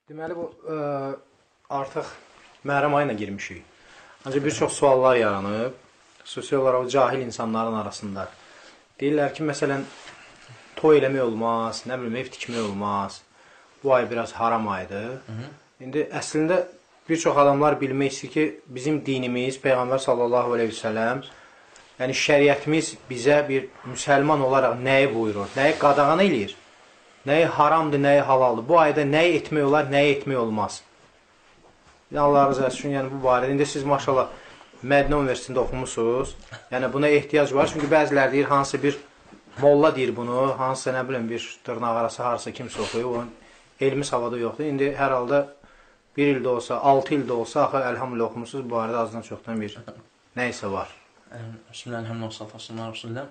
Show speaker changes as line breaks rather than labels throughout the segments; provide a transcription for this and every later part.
Deməli, bu artıq Məhərrəm ayına girmişik. Ancaq bir çox suallar yaranıb, xüsusi olaraq cahil insanların arasında. Deyirlər ki, məsələn, toy eləmək olmaz, nə bilim, ev tikmək olmaz, bu ay biraz haram aydır. İndi əslində bir çox adamlar bilmək istəyir ki, bizim dinimiz, Peyğəmbər sallallahu aleyhi ve selləm, yəni şəriətimiz bizə bir müsəlman olaraq nəyi buyurur, nəyi qadağan eləyir, nəyi haramdır, nəyi halaldır, bu ayda nəyi etmək olar, nəyi etmək olmaz. Allah razı olsun, yəni bu barədə. İndi siz maşallah Mədinə Universitetində oxumusunuz, yəni buna ehtiyac var, çünki bəzilər deyir, hansı bir molla deyir bunu, hansısa nə bilim bir dırnaq arası harasa kimsə oxuyub, onun elmi savadı yoxdur. İndi hər halda bir ildə olsa, 6 ildə olsa, axı əlhamdülillah oxumusunuz, bu barədə azdan çoxdan bir nəysə var.
Bismillahirrahmanirrahim.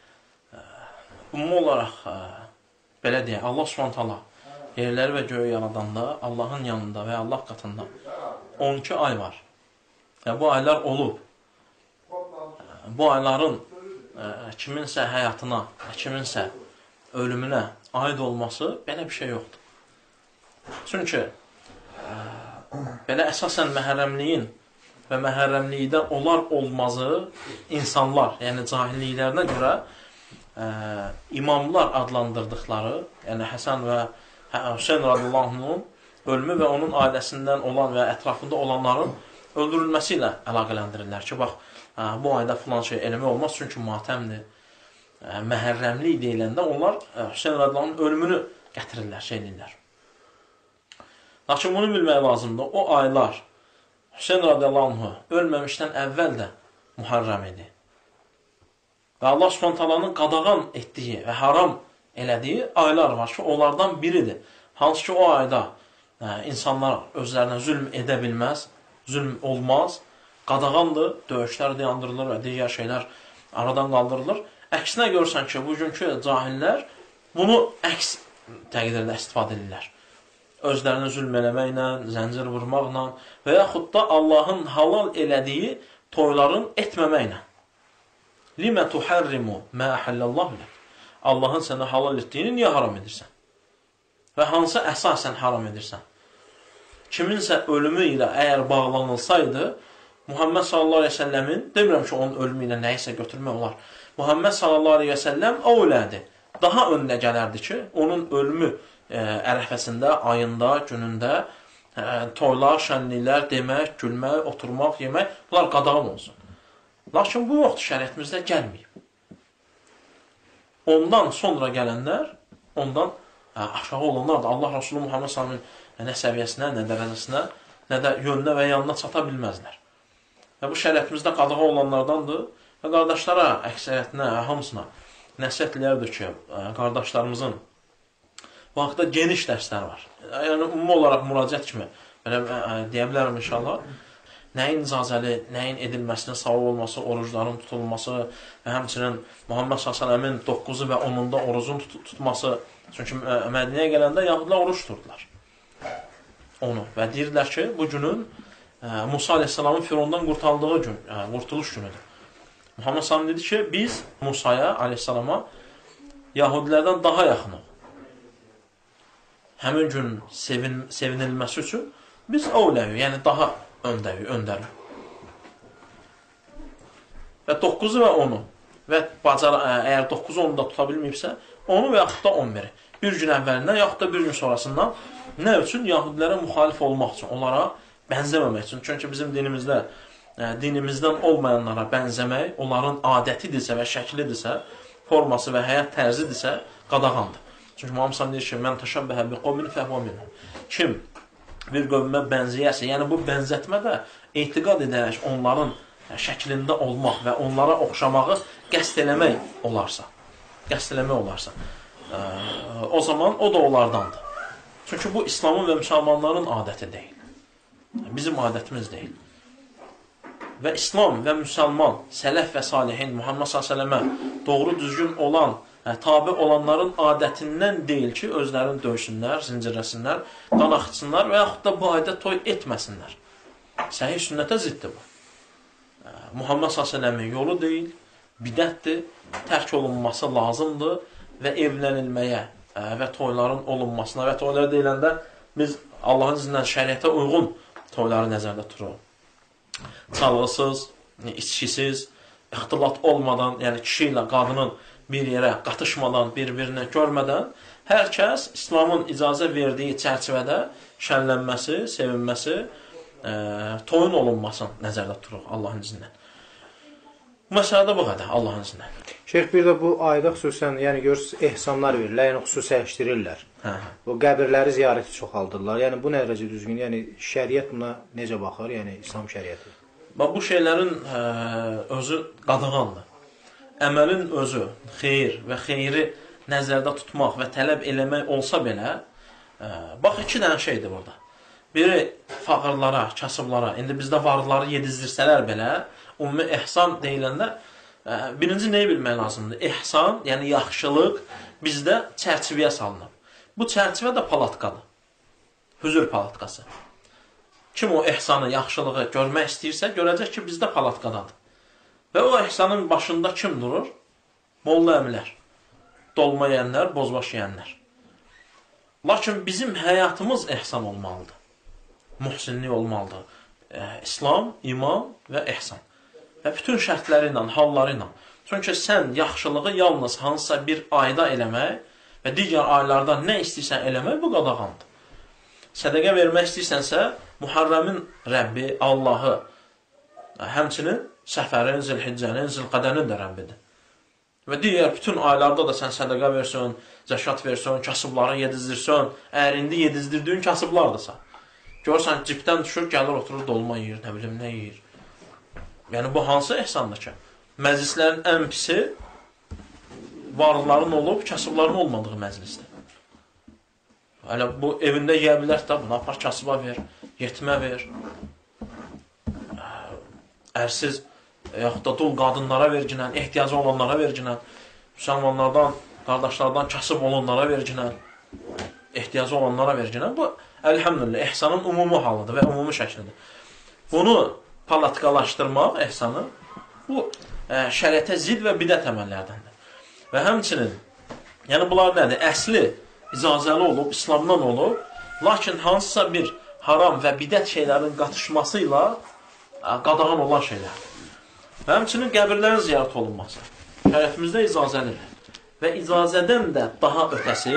Ümumi olaraq, belə deyək, Allah Subhanahu yerləri və göyü yaradanda Allahın yanında və Allah qatında 12 ay var. Bu aylar olub. Bu ayların kiminsə həyatına, kiminsə ölümünə aid olması belə bir şey yoxdur. Çünki belə əsasən məhərrəmliyin və məhərrəmlikdə olar olmazı insanlar, yəni cahilliklərinə görə imamlar adlandırdıqları, yəni Həsən və Hüseyn radiyallahu anh'ın ölümü və onun ailəsindən olan və ətrafında olanların öldürülməsi ilə əlaqələndirirlər ki, bax, bu ayda filan şey eləmək olmaz, çünki matəmdir. Məhərrəmlik deyiləndə onlar Hüseyn radiyallahu anh'ın ölümünü gətirirlər, şey deyirlər. Lakin bunu bilmək lazımdır, o aylar Hüseyn radiyallahu anh'ı ölməmişdən əvvəl də Muharrəm idi. Və Allah Subhanahu qadağan etdiyi və haram elədiyi aylar var ki, onlardan biridir. Hansı ki, o ayda insanlar özlərinə zülm edə bilməz, zülm olmaz, qadağandır, döyüşlər dayandırılır və digər şeylər aradan qaldırılır. Əksinə görsən ki, bugünkü cahillər bunu əks təqdirdə istifadə edirlər. Özlərinə zülm eləməklə, zəncir vurmaqla və yaxud da Allahın halal elədiyi toyların etməməklə. Limə tuhərrimu mə əhəllallahu lək. Allahın sənə halal etdiyini niyə haram edirsən? Və hansı əsasən haram edirsən? Kiminsə ölümü ilə əgər bağlanılsaydı, Muhammed sallallahu aleyhi ve səlləmin, demirəm ki, onun ölümü ilə nəyisə götürmək olar. Muhammed sallallahu aleyhi ve səlləm o ölədi. Daha önünə gələrdi ki, onun ölümü ərəfəsində, ayında, günündə toylar, şənliklər, demək, gülmək, oturmaq, yemək, bunlar qadağan olsun. Lakin bu vaxt şəriətimizdə gəlməyib. Ondan sonra gələnlər, ondan aşağı olanlar da Allah Resulü Muhammed s.ə.v nə səviyyəsinə, nə dərəcəsinə, nə də yönünə və yanına çata bilməzlər. Və bu şəriətimizdə qadağa olanlardandır və qardaşlara, əksəriyyətinə, hamısına nəsihət eləyərdir ki, qardaşlarımızın vaxtda geniş dərslər var. Yəni, ümumi olaraq müraciət kimi deyə bilərəm inşallah. Nəyin icazəli, nəyin edilməsinin savab olması, orucların tutulması və həmçinin Muhammed s.ə.v-in 9-u və 10-unda orucun tutması. Çünki Mədinəyə gələndə yahudlar oruç tuturdular. Onu və deyirlər ki, bu günün Musa aleyhissalamın Firondan qurtarıldığı gün, qurtuluş günüdür. Muhammed s.ə.v dedi ki, biz Musaya aleyhissalama yahudilərdən daha yaxınıq. Həmin gün sevinilməsi üçün biz ovləvi, yəni daha öndəri. Və 9-u və 10-u və əgər 9-u 10-u da tuta bilməyibsə, 10-u və yaxud da 11-i. Bir gün əvvəlindən, yaxud da bir gün sonrasından nə üçün? Yahudilərə müxalif olmaq üçün, onlara bənzəməmək üçün. Çünki bizim dinimizdə, dinimizdən olmayanlara bənzəmək, onların adətidirsə və şəklidirsə, forması və həyat tərzidirsə, qadağandır. Çünki Muhammed s.ə.v deyir ki, mən təşəbbəhə bi qovmin fəhvə minhum. Kim bir qövmə bənzəyərsə, yəni bu bənzətmə də etiqad edərək onların şəklində olmaq və onlara oxşamağı qəsd eləmək olarsa, o zaman o da onlardandır. Çünki bu İslamın və müsəlmanların adəti deyil. Bizim adətimiz deyil. Və İslam və müsəlman, sələf və salihin, Muhammed s.ə.və doğru düzgün olan, tabi olanların adətindən deyil ki, özlərini döysünlər, zincirləsinlər, qan axıtsınlar və yaxud da bu ayda toy etməsinlər. Səhih sünnətə ziddir bu. Muhammed s.ə.v-in yolu deyil, bidətdir, tərk olunması lazımdır və evlənilməyə və toyların olunmasına və toylar deyiləndə biz Allahın izindən şəriətə uyğun toyları nəzərdə tuturuq. Çalğısız, içkisiz, ixtilat olmadan, yəni kişi ilə qadının bir yerə qatışmadan, bir-birini görmədən hər kəs İslamın icazə verdiyi çərçivədə şənlənməsi, sevinməsi, toyun olunmasını nəzərdə tuturuq Allahın izindən. Məsələdə bu qədər Allahın izindən.
Şeyx, bir də bu ayda xüsusən, yəni görürsünüz, ehsanlar verirlər, yəni xüsusiləşdirirlər. Bu qəbirləri ziyarəti çoxaldırlar. Yəni bu nə dərəcə düzgün? Yəni şəriət buna necə baxır? Yəni İslam şəriəti.
Bu şeylərin özü qadağandır. Əməlin özü xeyir və xeyri nəzərdə tutmaq və tələb eləmək olsa belə, bax, iki dənə şeydir burada. Biri fağırlara, kasıblara, indi bizdə varlıları yedizdirsələr belə, ümumi ehsan deyiləndə, birinci neyi bilmək lazımdır? Ehsan, yəni yaxşılıq bizdə çərçivəyə salınır. Bu çərçivə də palatkadır. Hüzür palatkası. Kim o ehsanı, yaxşılığı görmək istəyirsə, görəcək ki, bizdə palatkadadır. Və o ehsanın başında kim durur? Molla əmilər, dolma yeyənlər, bozbaş yeyənlər. Lakin bizim həyatımız ehsan olmalıdır. Muhsinlik olmalıdır. İslam, iman və ehsan. Və bütün şərtləri ilə, halları ilə. Çünki sən yaxşılığı yalnız hansısa bir ayda eləmək və digər aylarda nə istəyirsən eləmək, bu qadağandır. Sədəqə vermək istəyirsənsə, Muharrəmin Rəbbi, Allahı, həmçinin Səfərin, Zilhiccənin, Zilqədənin də Rəbbidir. Və digər bütün aylarda da sən sədəqə versən, zəkat versən, kasıbları yedizdirsən, əgər indi yedizdirdiyin kasıblardırsa, görürsən, cipdən düşür, gəlir, oturur, dolma yeyir, nə bilim, nə yeyir. Yəni, bu hansı ehsandır ki? Məclislərin ən pisi varlıların olub, kasıbların olmadığı məclisdir. Hələ bu evində yeyə bilər də, bunu apar kasıba ver, yetimə ver, ərsiz, yaxud da dul qadınlara verginən, ehtiyacı olanlara verginən, müsəlmanlardan, qardaşlardan kasıb olanlara verginən, ehtiyacı olanlara verginən. Bu, əlhəmdülillah, ehsanın ümumi halıdır və ümumi şəklidir. Bunu palatkalaşdırmaq, ehsanı, bu şəriətə zid və bidət əməllərdəndir. Və həmçinin, yəni bunlar nədir? Əsli icazəli olub, İslamdan olub, lakin hansısa bir haram və bidət şeylərin qatışması ilə qadağan olan şeylərdir. Və həmçinin qəbirlərin ziyarət olunması. Şərəfimizdə icazəlidir. Və icazədən də daha ötəsi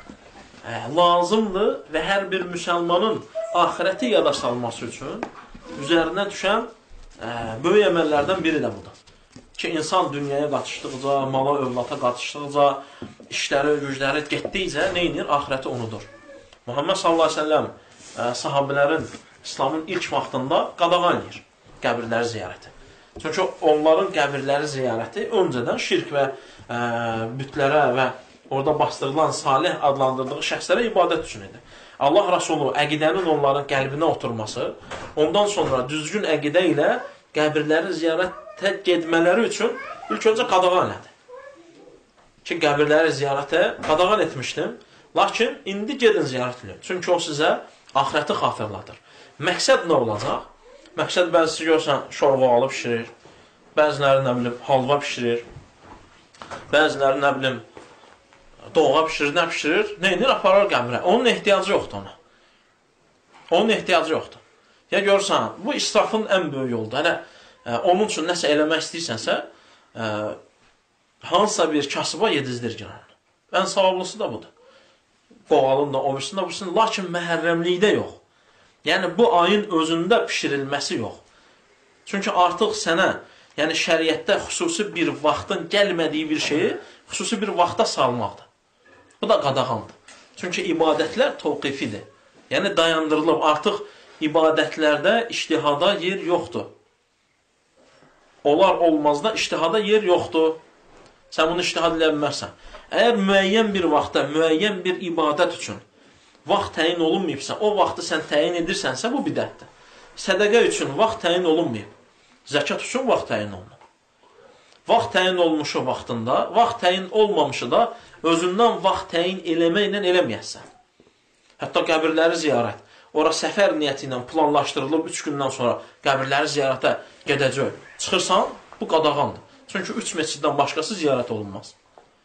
lazımdır və hər bir müsəlmanın axirəti yada salması üçün üzərinə düşən böyük əməllərdən biri də budur. Ki, insan dünyaya qatışdıqca, mala, övlata qatışdıqca, işləri, gücləri getdikcə neynir? Axirəti unudur. Muhammed sallallahu aleyhi ve sellem sahabilərin İslamın ilk vaxtında qadağan edir qəbirləri ziyarəti. Çünki onların qəbirləri ziyarəti öncədən şirk və bütlərə və orada bastırılan salih adlandırdığı şəxslərə ibadət üçün idi. Allah Rasulü əqidənin onların qəlbinə oturması, ondan sonra düzgün əqidə ilə qəbirləri ziyarətə getmələri üçün ilk öncə qadağan elədi. Ki, qəbirləri ziyarətə qadağan etmişdim, lakin indi gedin ziyarət edin. Çünki o sizə axirəti xatırladır. Məqsəd nə olacaq? Məqsəd bəzisi görsən, şorba alıb pişirir, bəziləri, nə bilim, halva pişirir, bəziləri, nə bilim, doğğa pişirir, nə pişirir, neyinir, aparar qəmrə. Onun ehtiyacı yoxdur ona. Onun ehtiyacı yoxdur. Ya görsən, bu israfın ən böyük yoldur. Hələ, onun üçün nəsə eləmək istəyirsənsə, hansısa bir kasıba yedizdir ki, ən savablısı da budur. Qoğalın da, obirisinin da, obirisinin, lakin məhərrəmlikdə yox. Yəni, bu ayın özündə pişirilməsi yox. Çünki artıq sənə, yəni şəriətdə xüsusi bir vaxtın gəlmədiyi bir şeyi xüsusi bir vaxta salmaqdır. Bu da qadağandır. Çünki ibadətlər tövqifidir. Yəni, dayandırılıb. Artıq ibadətlərdə iştihada yer yoxdur. Olar olmazda iştihada yer yoxdur. Sən bunu iştihad edə bilmərsən. Əgər müəyyən bir vaxtda, müəyyən bir ibadət üçün vaxt təyin olunmayıbsa, o vaxtı sən təyin edirsənsə, bu bidətdir. Sədəqə üçün vaxt təyin olunmayıb. Zəkat üçün vaxt təyin olunub. Vaxt təyin olmuşu vaxtında, vaxt təyin olmamışı da özündən vaxt təyin eləməklə eləməyəsən. Hətta qəbirləri ziyarət. Ora səfər niyyəti ilə planlaşdırılıb 3 gündən sonra qəbirləri ziyarətə gedəcək. Çıxırsan, bu qadağandır. Çünki 3 məsciddən başqası ziyarət olunmaz.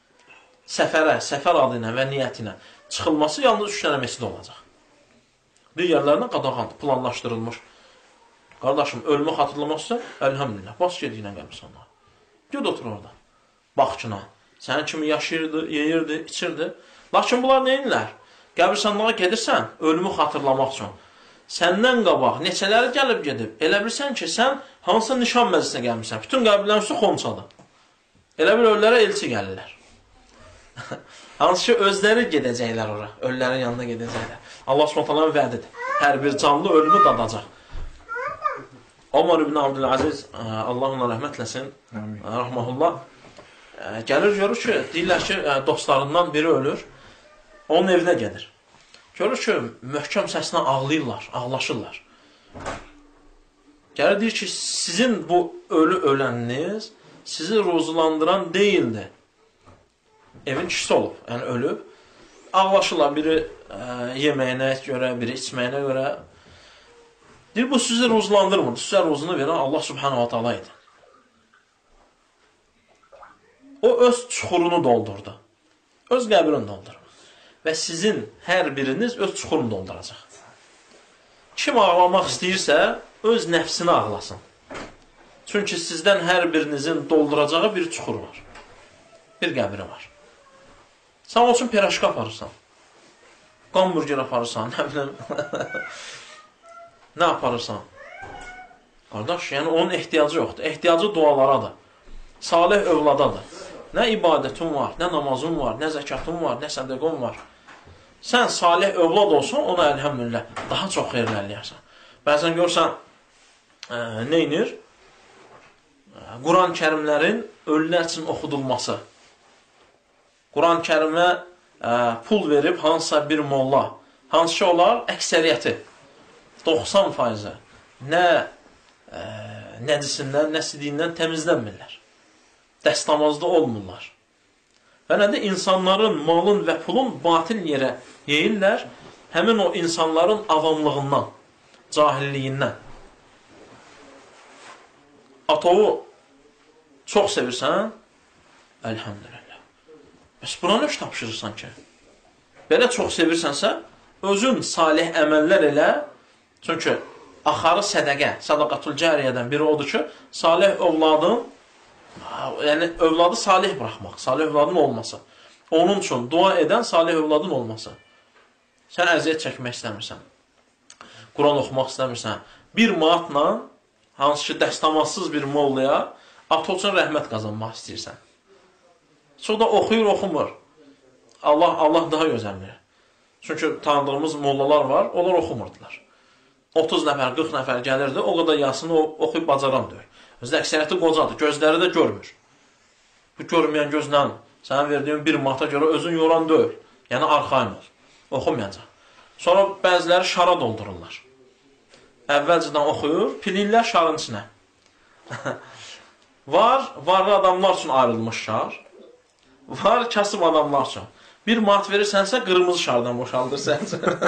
Səfərə, səfər adı ilə və niyyəti ilə çıxılması yalnız 3 dənə məscid olacaq. Digərlərinə qadağandır, planlaşdırılmış. Qardaşım, ölümü xatırlamaq istəyir, əlhəmdülillah, bas gediyinə qəbirstanlığa. Ged otur orada, baxçına. Sənin kimi yaşayırdı, yeyirdi, içirdi. Lakin bunlar neyinlər? Qəbirstanlığa gedirsən, ölümü xatırlamaq üçün. Səndən qabaq neçələri gəlib gedib. Elə bilsən ki, sən hansısa nişan məclisinə gəlmirsən. Bütün qəbirlərin üstü xonçadır. Elə bir ölülərə elçi gəlirlər. Hansı ki, özləri gedəcəklər ora. Ölülərin yanına gedəcəklər. Allah Subhanahu vədidir. Hər bir canlı ölümü dadacaq. Ömər ibn Abdülaziz, Allah ona rəhmət eləsin, rahmehullah, gəlir görür ki, deyirlər ki, dostlarından biri ölür, onun evinə gedir. Görür ki, möhkəm səslə ağlayırlar, ağlaşırlar. Gəlir deyir ki, sizin bu ölü öləniniz sizi ruzulandıran deyildi. Evin kişisi olub, yəni ölüb. Ağlaşırlar, biri yeməyinə görə, biri içməyinə görə. Deyir, bu sizi ruzulandırmırdı. Sizə ruzunu verən Allah Subhanahu wa ta'ala idi. O öz çuxurunu doldurdu. Öz qəbrini doldurdu. Və sizin hər biriniz öz çuxurunu dolduracaq. Kim ağlamaq istəyirsə, öz nəfsini ağlasın. Çünki sizdən hər birinizin dolduracağı bir çuxur var. Bir qəbri var. Sən olsun piraşka aparırsan. Qamburger aparırsan, nə bilim. Nə aparırsan? Qardaş, yəni onun ehtiyacı yoxdur. Ehtiyacı dualaradadır. Salih övladadır. Nə ibadətin var, nə namazın var, nə zəkatın var, nə sədəqon var. Sən salih övlad olsan, ona əlhəmdülillah daha çox xeyirlələyərsən. Bəzən görsən, neynir? Quran-ı kərimlərin ölülər üçün oxudulması. Quran-ı kərimə pul verib hansısa bir molla, hansı ki olar, əksəriyyəti, 90% nə nəcisindən, nə sidiyindən təmizlənmirlər. Dəstəmazda olmurlar. Və nədə insanların malın və pulun batil yerə yeyirlər, həmin o insanların avamlığından, cahilliyindən. Atovu çox sevirsən, əlhəmdülillah. Bəs buna nə tapşırırsan ki? Belə çox sevirsənsə, özün salih əməllər elə, çünki axarı sədəqə, sadaqatul cariyədən biri odur ki, salih övladın, yəni övladı salih buraxmaq, salih övladın olması. Onun üçün dua edən salih övladın olması. Sən əziyyət çəkmək istəmirsən, Quran oxumaq istəmirsən, bir manatla, hansı ki dəstəmazsız bir mollaya, atı üçün rəhmət qazanmaq istəyirsən. Çox da oxuyur, oxumur. Allah daha gözəlmir. Çünki tanıdığımız mollalar var, onlar oxumurdular. 30 nəfər, 40 nəfər gəlirdi, o qədər yasını oxuyub bacaran deyir. Özdə əksəriyyəti qocadır, gözləri də görmür. Bu görməyən gözlə sənə verdiyin bir manata görə özün yoran deyil. Yəni arxain ol, oxumayacaq. Sonra bəziləri şara doldururlar. Əvvəlcədən oxuyur, pilirlər şarın içinə. Varlı adamlar üçün ayrılmış şar. Var kasıb adamlar üçün. Bir manat verirsənsə, qırmızı şardan boşaldırsan.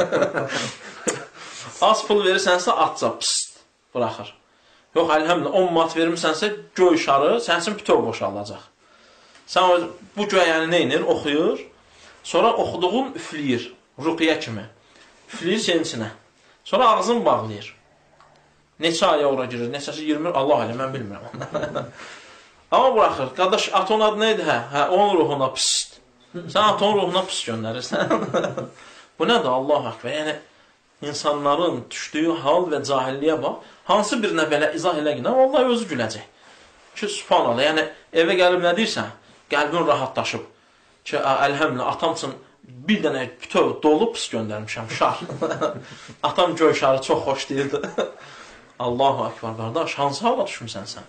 Az pul verirsənsə, atca, pıst, bıraxır. Yox, əlhəmdülillah, 10 manat vermişsənsə, göy şarı sənin üçün bütöv boşaldacaq. Sən bu göyəni neynir? Oxuyur. Sonra oxuduğun üfləyir, ruqiyyə kimi. Üfləyir senin içinə. Sonra ağzını bağlayır. Neçə aya ora girir, neçəsi 20, Allah elə, mən bilmirəm. Amma bıraxır. Qardaş, aton adı neydi? Hə, onun ruhuna pıst. Sən aton ruhuna pıst göndərirsən. Bu nədir? Allah akbar. Yəni, insanların düşdüyü hal və cahilliyə bax, hansı birinə belə izah eləginə, vallahi özü güləcək. Ki, subhanallah, yəni, evə gəlib nə deyirsən? Qəlbin rahatlaşıb. Ki, əlhəmdülillah, atam üçün bir dənə bütöv dolu pıst göndərmişəm, şar. Atam göy şarı çox xoş deyildi. Allahu akbar, qardaş, hansı hala düşmüsən sən?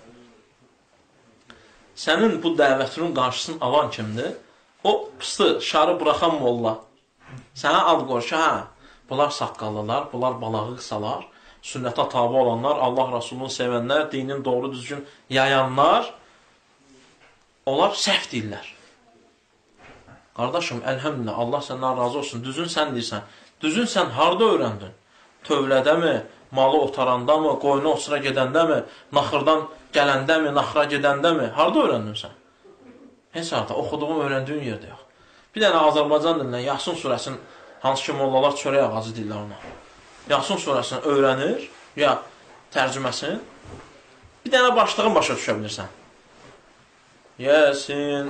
Sənin bu dəvətinin qarşısını alan kimdir? O pıstı, şarı buraxan molla. Sənə ad qoyur ki, hə, bunlar saqqallılar, bunlar balağı qısalar, sünnətə tabi olanlar, Allah Rasulunu sevənlər, dinin doğru düzgün yayanlar, onlar səhv deyirlər. Qardaşım, əlhəmdülillah, Allah səndən razı olsun, düzün sən deyirsən. Düzün sən harada öyrəndin? Tövlədəmi, malı otaranda mı, qoyunu otsura gedəndə mi, naxırdan gələndə mi, naxıra gedəndə mi? Harada öyrəndin sən? Heç arada, oxuduğum, öyrəndiyin yerdə yox. Bir dənə Azərbaycan dilindən Yasin surəsinin hansı ki mollalar çörək ağacı deyirlər ona. Yasin surəsini öyrənir, ya tərcüməsini, bir dənə başlığın başa düşə bilirsən. Yasin,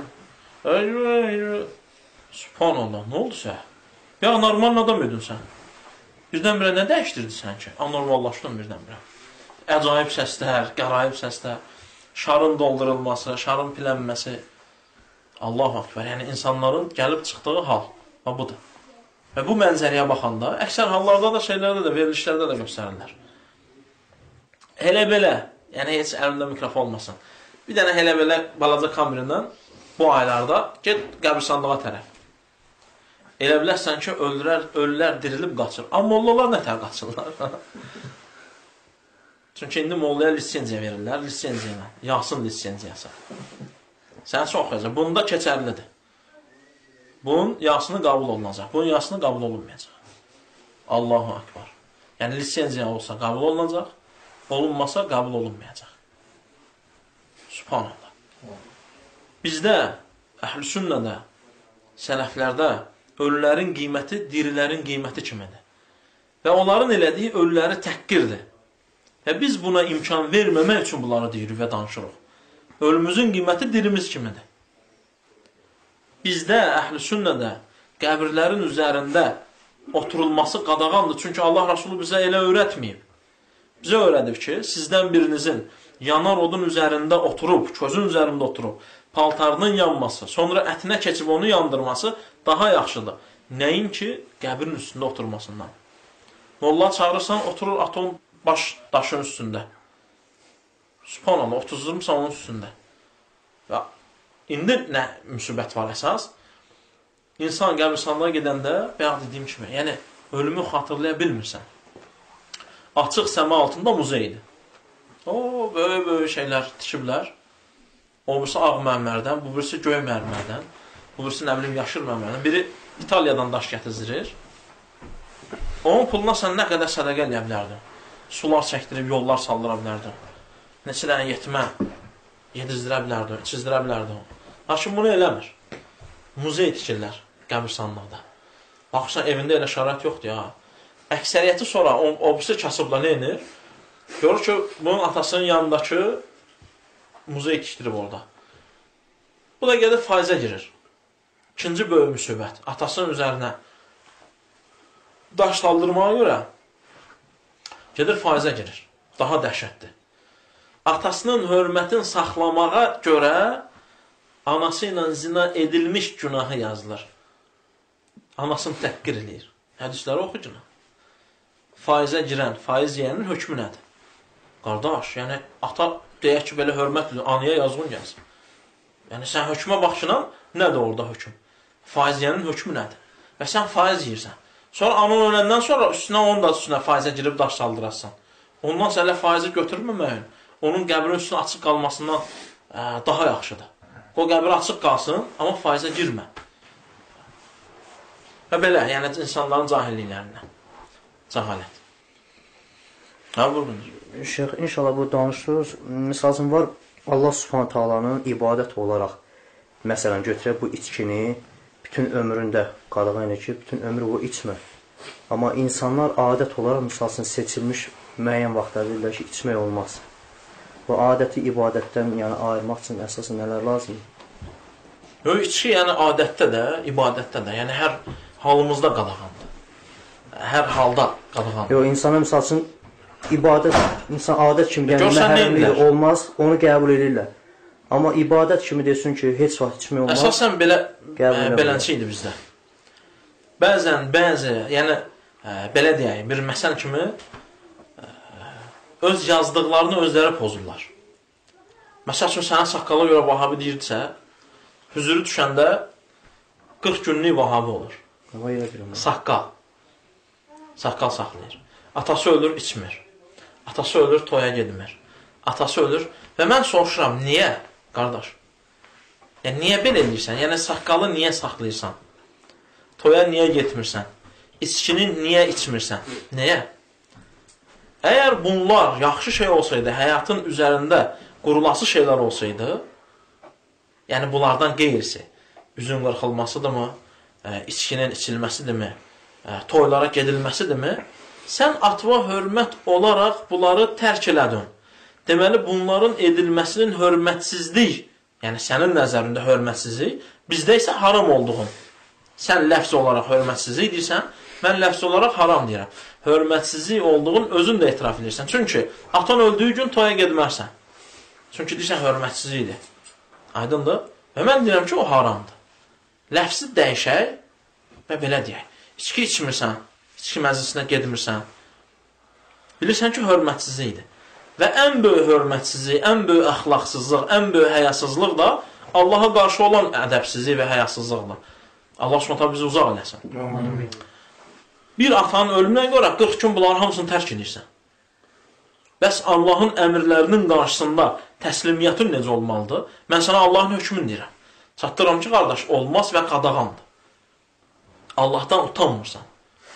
subhanallah, nə oldu sən? Ya, normal adam edin sən. Birdən-birə nə dəyişdirdi sən ki? Anormallaşdın birdən-birə. Əcaib səslər, qəraib səslər, şarın doldurulması, şarın pilənməsi. Allahu Akbar. Yəni, insanların gəlib çıxdığı hal. Budur. Və bu mənzəriyə baxanda, əksər hallarda da, şeylərdə də, verilişlərdə də göstərirlər. Elə belə, yəni heç əlimdə mikrofon olmasın. Bir dənə elə belə balaca kamerindən bu aylarda get qəbristanlığa tərəf. Elə bilərsən ki, ölülər dirilib qaçır. Amma mollalar nətər qaçırlar? Çünki indi mollaya lisenziya verirlər, lisenziya ilə. Yasin lisenziyası. Sən çox oxuyacaq. Bunda keçərlidir. Bunun yasını qəbul olunacaq. Bunun yasını qəbul olunmayacaq. Allahu Akbar. Yəni, lisenziya olsa qəbul olunacaq, olunmasa qəbul olunmayacaq. Subhanallah. Bizdə, əhl-i sünnədə, sələflərdə ölülərin qiyməti dirilərin qiyməti kimidir. Və onların elədiyi ölüləri təhqirdir. Və biz buna imkan verməmək üçün bunları deyirik və danışırıq. Ölümüzün qiyməti dirimiz kimidir. Bizdə, əhl-i sünnədə, qəbirlərin üzərində oturulması qadağandır. Çünki Allah Rasulü bizə elə öyrətməyib. Bizə öyrədib ki, sizdən birinizin yanar odun üzərində oturub, közün üzərində oturub, paltarının yanması, sonra ətinə keçib onu yandırması daha yaxşıdır. Nəyin ki, qəbrin üstündə oturmasından. Molla çağırırsan, oturur atom baş daşın üstündə. Subhanallah, otuzurmuşsan onun üstündə. Və indi nə müsibət var əsas? İnsan qəbristanlığa gedəndə, bayaq dediyim kimi, yəni ölümü xatırlaya bilmirsən. Açıq səma altında muzeydir. O, böyük şeylər tikiblər. O birisi ağ mərmərdən, bu birisi göy mərmərdən, bu birisi nə bilim yaşıl mərmərdən. Biri İtaliyadan daş gətizdirir. Onun puluna sən nə qədər sədəqə eləyə bilərdin? Sular çəkdirib, yollar saldıra bilərdin. Neçə dənə yetimə yedizdirə bilərdin, çizdirə bilərdin. Lakin bunu eləmir. Muzey tikirlər qəbristanlıqda. Baxırsan, evində elə şərait yoxdur ya. Əksəriyyəti sonra o birisi kasıbla nə edir? Görür ki, bunun atasının yanındakı muzey tikdirib orada. Bu da gedir faizə girir. İkinci böyük müsibət. Atasının üzərinə daş saldırmağa görə gedir faizə girir. Daha dəhşətdir. Atasının hörmətini saxlamağa görə anası ilə zina edilmiş günahı yazılır. Anasını təhqir edir. Hədisləri oxucuna. Faizə girən, faiz yiyənin hökmü nədir? Qardaş, yəni ata deyək ki, belə hörmətli, anaya yazğın gəlsin. Yəni sən hökmə baxışınan, nədir orada hökm? Faiz yiyənin hökmü nədir? Və sən faiz yiyirsən. Sonra anan öləndən sonra üstünə onun da üstünə faizə girib daş saldırarsan. Ondan sonra elə faizi götürməməyin, onun qəbrin üstünə açıq qalmasından daha yaxşıdır. O qəbir açıq qalsın, amma faizə girmə. Və belə, yəni insanların cahilliklərindən. Cəhalət. Hə, vurgun.
Şeyx, inşallah bu danışdığınız misalcım var. Allah Subhanahu taalanın ibadət olaraq məsələn götürək bu içkini bütün ömründə qadağan edir ki, bütün ömrü bu içmir. Amma insanlar adət olaraq misalsın seçilmiş müəyyən vaxtlar deyirlər ki, içmək olmaz. Bu adəti ibadətdən yəni ayırmaq üçün əsasən nələr lazımdır?
Yox, içki yəni adətdə də, ibadətdə də, yəni hər halımızda qadağandır. Hər halda qadağandır.
Yox, insana misal üçün ibadət, insan adət kimi yəni məhərrəmlik olmaz, onu qəbul edirlər. Amma ibadət kimi desin ki, heç vaxt içmək olmaz.
Əsasən belənçi idi bizdə. Bəzi, yəni belə deyək, bir məsəl kimi öz yazdıqlarını özləri pozurlar. Məsəl üçün, sənə saqqala görə vahabi deyirdisə, hüzürü düşəndə 40 günlük vahabi olur. Saqqal. Saqqal saxlayır. Atası ölür, içmir. Atası ölür, toya gedmir. Atası ölür. Və mən soruşuram, niyə, qardaş? Yəni, niyə belə edirsən? Yəni, saqqalı niyə saxlayırsan? Toya niyə getmirsən? İçkini niyə içmirsən? Nəyə? Əgər bunlar yaxşı şey olsaydı, həyatın üzərində qurulası şeylər olsaydı, yəni bunlardan qeyrisi, üzün qırxılmasıdırmı, içkinin içilməsidirmi, toylara gedilməsidirmi, sən atva hörmət olaraq bunları tərk elədin. Deməli, bunların edilməsinin hörmətsizlik, yəni sənin nəzərində hörmətsizlik, bizdə isə haram olduğun. Sən ləfz olaraq hörmətsizlik deyirsən, mən ləfz olaraq haram deyirəm. Hörmətsizlik olduğun özün də etiraf edirsən. Çünki atan öldüyü gün toya gedmərsən. Çünki deyirsən, hörmətsizlikdir. Aydındır? Və mən deyirəm ki, o haramdır. Ləfzi dəyişək və belə deyək. İçki içmirsən, içki məclisinə gedmirsən. Bilirsən ki, hörmətsizlikdir. Və ən böyük hörmətsizlik, ən böyük əxlaqsızlıq, ən böyük həyasızlıq da Allaha qarşı olan ədəbsizlik və həyasızlıqdır. Allah Subhanahu bizi uzaq eləsin. Bir atanın ölümünə görə 40 gün bunların hamısını tərk edirsən. Bəs Allahın əmrlərinin qarşısında təslimiyyətin necə olmalıdır? Mən sənə Allahın hökmünü deyirəm. Çatdıram ki, qardaş, olmaz və qadağandır. Allahdan utanmırsan.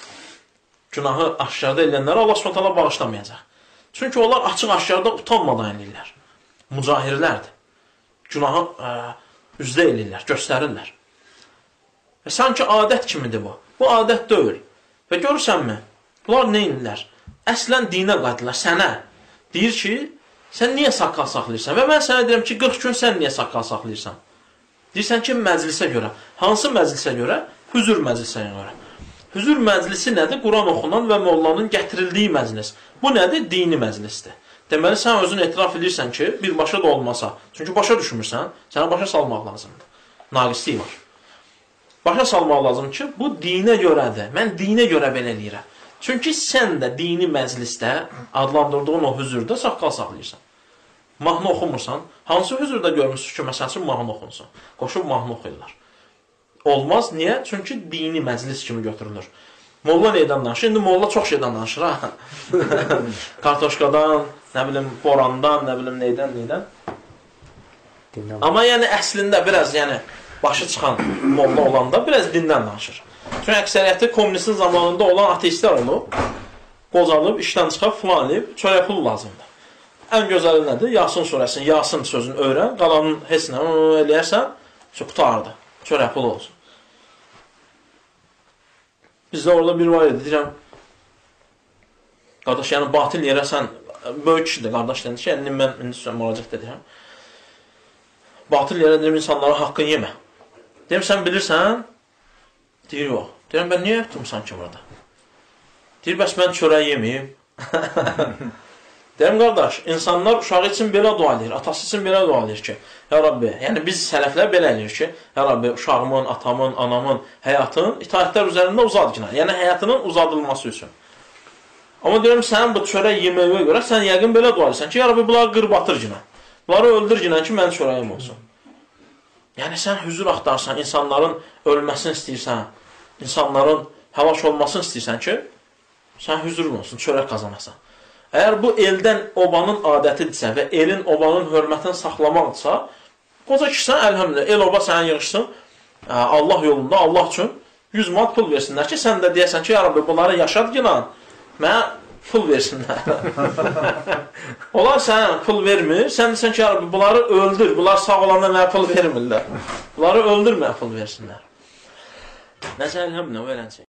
Günahı aşkarda edənləri Allah Subhanahu bağışlamayacaq. Çünki onlar açıq-aşkarda utanmadan eləyirlər. Mücahirlərdir. Günahı üzdə eləyirlər, göstərirlər. Və sanki adət kimidir bu. Bu adət deyil. Və görürsənmi? Bunlar nə edirlər? Əslən dinə qayıdırlar, sənə. Deyir ki, sən niyə saqqal saxlayırsan? Və mən sənə deyirəm ki, 40 gün sən niyə saqqal saxlayırsan? Deyirsən ki, məclisə görə. Hansı məclisə görə? Hüzur məclisə görə. Hüzur məclisi nədir? Quran oxunan və mollanın gətirildiyi məclis. Bu nədir? Dini məclisdir. Deməli, sən özün etiraf edirsən ki, birbaşa da olmasa. Çünki başa düşmürsən, sənə başa salmaq lazımdır. Naqislik var. Başa salmaq lazım ki, bu dinə görədir. Mən dinə görə belə eləyirəm. Çünki sən də dini məclisdə, adlandırdığın o hüzurda saqqal saxlayırsan. Mahnı oxumursan, hansı hüzurda görmüşsün ki, məsəl üçün mahnı oxunsun? Qoşub mahnı oxuyurlar. Olmaz. Niyə? Çünki dini məclis kimi götürülür. Molla neydən danışır? İndi molla çox şeydən danışır, ha? Kartoşkadan, nə bilim, borandan, nə bilim, neydən. Amma yəni, əslində biraz, yəni, başı çıxan molla olanda biraz dindən danışır. Çünki əksəriyyəti kommunistin zamanında olan ateistlər olub, qocalıb, işdən çıxıb, filan eləyib, çörək pul lazımdır. Ən gözəli nədir? Yasin surəsinin, Yasin sözünü öyrən, qalanın heç nə eləyərsən, qutardı, çörək pul olsun. Bizdə orada bir var idi, deyirəm, qardaş, yəni batil yerə sən, böyük kişidir, qardaş deyəndə ki, yəni mən indi müraciət edirəm. Batil yerə deyirəm, insanlara haqqını yemə. Deyirəm, sən bilirsən? Deyir, yox. Deyirəm, mən niyə yaptımsan ki burada? Deyir, bəs mən çörək yeməyim. Deyirəm, qardaş, insanlar uşağı üçün belə dua edir, atası üçün belə dua edir ki, ya Rabbi, yəni biz sələflər belə edir ki, ya Rabbi, uşağımın, atamın, anamın həyatının itaətlər üzərində uzad günah. Yəni, həyatının uzadılması üçün. Amma deyirəm, sən bu çörək yeməyə görə, sən yəqin belə dua edirsən ki, ya Rabbi, bunları qırıb atır günah. Bunları öldür günah ki, mənim çörəyim olsun. Yəni, sən hüzur axtarsan, insanların ölməsini istəyirsən, insanların həlak olmasını istəyirsən ki, sən hüzurun olsun, çörək qazanasan. Əgər bu eldən obanın adətidirsə və elin obanın hörmətini saxlamaqdırsa, qoca kişisən, əlhəmdülillah, el oba sənə yığışsın, Allah yolunda, Allah üçün 100 manat pul versinlər ki, sən də deyəsən ki, ya Rabbi, bunları yaşad ginan, mənə pul versinlər. Onlar sənə pul vermir, sən deyəsən ki, ya Rabbi, bunları öldür, bunlar sağ olanda mənə pul vermirlər. Bunları öldür, mənə pul versinlər. Nəsə, əlhəmdülillah, o eləncək.